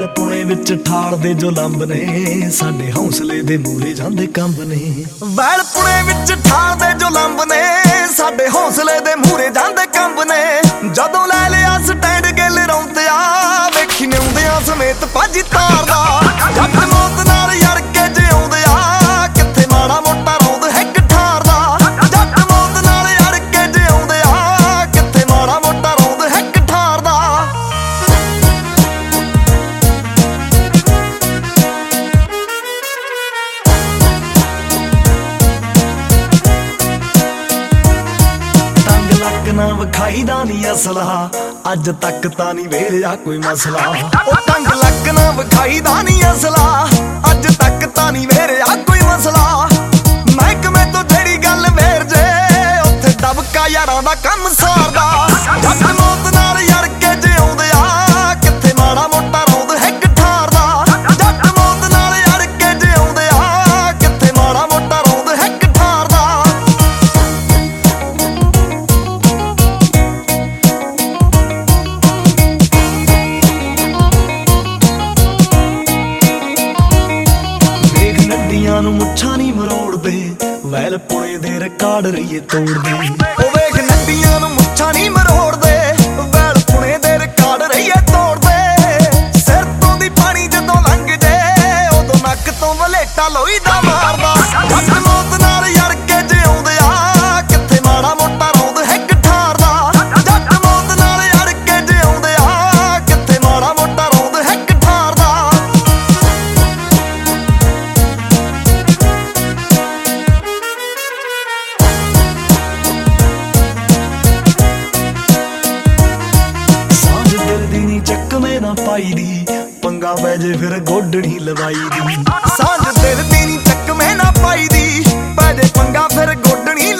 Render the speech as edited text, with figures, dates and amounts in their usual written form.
Well Pune ਵਿੱਚ ਠਾਲਦੇ ਜੋ ਲੰਬ ਨੇ, ਸਾਡੇ ਹੌਸਲੇ ਦੇ ਮੂਰੇ ਜਾਂਦੇ ਕੰਬ ਨੇ। ਵੈਲ ਪੁਣੇ ਵਿੱਚ ਠਾਲਦੇ ਜੋ ਲੰਬ ਨੇ, ਸਾਡੇ ਹੌਸਲੇ ਦੇ ਮੂਰੇ ਜਾਂਦੇ ਕੰਬ ਨੇ। ਜਦੋਂ ਲੈ ਲਿਆ ਸਟੈਂਡ ਗਿੱਲ ਰੌਂਦਿਆ, ਵੇਖੀ ਨਿਉਂਦਿਆਂ ਸਮੇਤ ਭੱਜ ਤਾਰਦਾ। ਜੱਟ ਮੌਤ ਨਾਲ ਯੜ ਕੇ ਜਿਉਂਦੇ ਆ, ਕਿੱਥੇ ਮਾੜਾ ਮੋਟਾ ਰੌਂਦ ਹਿੱਕ ਠਾਰਦਾ। ਜੱਟ ਮੌਤ ਨਾਲ ਯੜ ਕੇ ਜਿਉਂਦੇ ਆ, ਕਿੱਥੇ ਮਾੜਾ ਮੋਟਾ ਰੌਂਦ ਹਿੱਕ ਠਾਰਦਾ। ਲੱਕ ਨਾ ਵਿਖਾਈ ਦਾ ਨੀ ਅਸਲਾ, ਅੱਜ ਤੱਕ ਤਾਂ ਨੀ ਵੇਰਿਆ ਕੋਈ ਮਸਲਾ। ਉਹ ਟੰਗ ਲੱਕ ਨਾ ਵਿਖਾਈ ਦਾ ਨੀ ਅਸਲਾ, ਅੱਜ ਤੱਕ ਤਾਂ ਨੀ ਵੇਰਿਆ ਕੋਈ ਮਸਲਾ। ਮਹਿਕਮੇ ਤੋਂ ਜਿਹੜੀ ਗੱਲ ਵੇਰ ਜੇ, ਉੱਥੇ ਦਬਕਾ ਯਾਰਾਂ ਦਾ ਕੰਮ ਸਾਰਦਾ। ਜੱਟ ਮੌਤ ਨਾਲ ਯੜ ਕੇ ਜਿਉਂਦੇ ਆ, ਕਿੱਥੇ ਮਾੜਾ ਮੋਟਾ ਰੌਂਦ ਹਿੱਕ ਠਾਰਦਾ। ਜੱਟ ਮੌਤ ਨਾਲ ਯੜ ਕੇ ਜਿਉਂਦੇ ਆ, ਕਿੱਥੇ ਮਾੜਾ ਮੋਟਾ ਰੌਂਦ ਹਿੱਕ ਠਾਰਦਾ। ਨੂੰ ਮੁੱਛਾਂ ਨੀ ਮਰੋੜਦੇ, ਵੈਲ ਪੁਣੇ ਦੇ ਰਿਕਾਰਡ ਰਹੀਏ ਤੋੜਦੇ। ਉਹ ਵੇਖ ਨੱਡੀਆਂ ਨੂੰ ਮੁੱਛਾਂ ਨੀ ਮਰੋੜਦੇ, ਵੈਲ ਪੁਣੇ ਦੇ ਰਿਕਾਰਡ ਰਹੀਏ ਤੋੜਦੇ। ਸਿਰ ਤੋਂ ਦੀ ਪਾਣੀ ਜਦੋਂ ਲੰਘ ਜੇ, ਉਦੋਂ ਨੱਕ ਤੋਂ ਵਲੇਟਾ ਲੋਈ ਦਾ ਮਾਰਦਾ। ਜੱਟ ਮੌਤ ਨਾਲ ਯੜ ਕੇ ਜਿਉਂਦੇ ਆ, ਕਿੱਥੇ ਮਾੜਾ ਮੋਟਾ ਰੌਂਦ ਹਿੱਕ ਠਾਰਦਾ। ਜੱਟ ਮੌਤ ਨਾਲ ਯੜ ਕੇ ਜਿਉਂਦੇ ਆ, ਕਿੱਥੇ ਮਾੜਾ ਮੋਟਾ ਰੌਂਦ ਹਿੱਕ ਠਾਰਦਾ। ਚੱਕਵੇਂ ਨਾ ਪਾਈ ਦੀ, ਪੰਗਾ ਪੈ ਜੇ ਫਿਰ ਗੋਡਣੀ ਲਵਾਈ ਦੀ। ਸਾਂਝ ਦਿਲ ਦੀ ਨੀ ਚੱਕਵੇਂ ਨਾ ਪਾਈ ਦੀ, ਪੈ ਜੇ ਪੰਗਾ ਫਿਰ ਗੋਡਣੀ